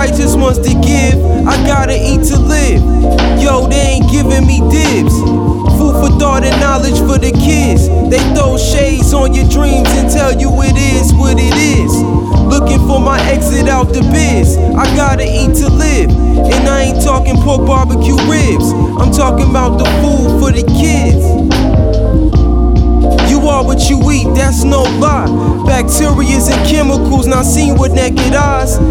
Everybody just wants to give, I gotta eat to live. Yo, they ain't giving me dibs. Food for thought and knowledge for the kids. They throw shades on your dreams and tell you it is what it is. Looking for my exit out the biz. I gotta eat to live. And I ain't talking pork barbecue ribs. I'm talking about the food for the kids. You are what you eat, that's no lie. Bacterias and chemicals not seen with naked eyes.